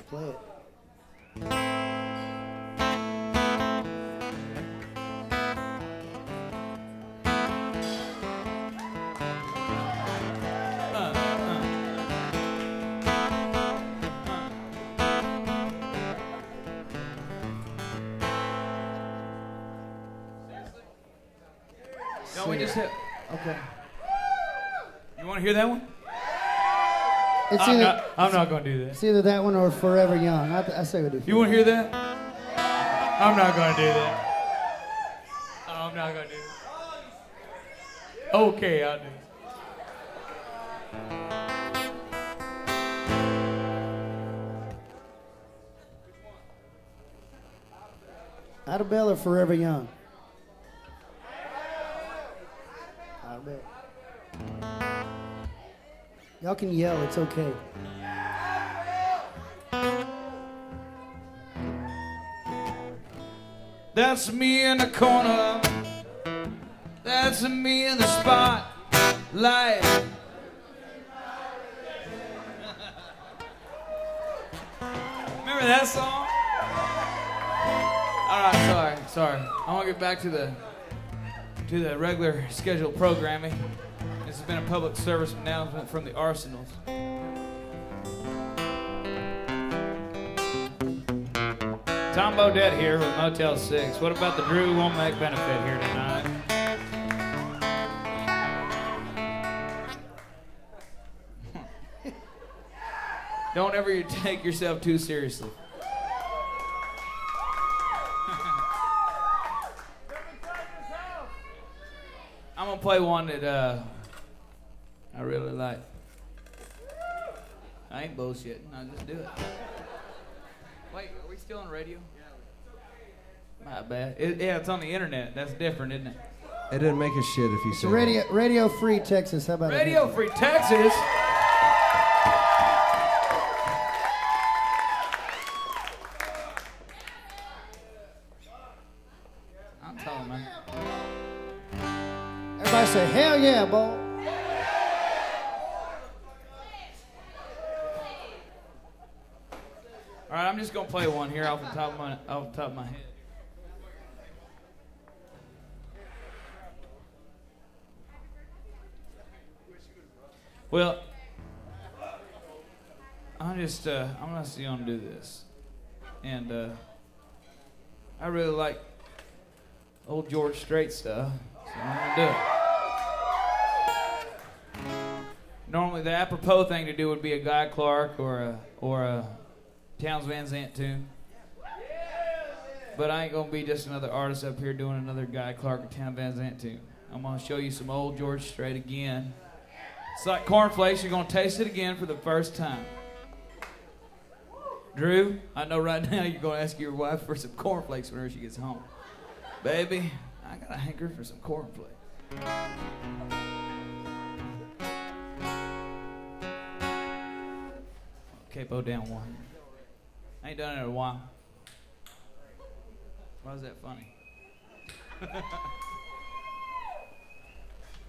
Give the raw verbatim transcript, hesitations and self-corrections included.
play it. Don't we just hit? Okay. You want to hear that one? It's I'm either, not, I'm not going to do that. it's either that one or Forever Young. I, I say we do. You want to hear that? I'm not going to do that. Oh, I'm not going to do that. Okay, I'll do it. Out of Bell or Forever Young? Out of Bell. Y'all can yell, it's okay. That's me in the corner. That's me in the spotlight. Remember that song? All right, sorry, sorry. I want to get back to the to the regular scheduled programming. This has been a public service announcement from the Arsenals. Tom Bodette here with Motel six. What about the Drew Womack benefit here tonight? Don't ever take yourself too seriously. I'm gonna play one that uh, I really like. I ain't bullshitting. I'll just do it. Wait, are we still on radio? My bad. It, yeah, it's on the internet. That's different, isn't it? It didn't make a shit if you It's said Radio, Radio Free Texas. How about Radio that? Free Texas. I'm telling man. Everybody say, hell yeah, boy. All right, I'm just gonna play one here off the top of my off the top of my head. Well, I'm just uh, I'm gonna see gonna do this, and uh, I really like old George Strait stuff, so I'm gonna do it. Normally, the apropos thing to do would be a Guy Clark or a or a Townes Van Zandt tune. But I ain't gonna be just another artist up here doing another Guy Clark or Townes Van Zandt tune. I'm gonna show you some old George Strait again. It's like cornflakes. You're gonna taste it again for the first time. Drew, I know right now you're gonna ask your wife for some cornflakes whenever she gets home. Baby, I got a hanker for some cornflakes. Capo down one. I ain't done it in a while. Why is that funny?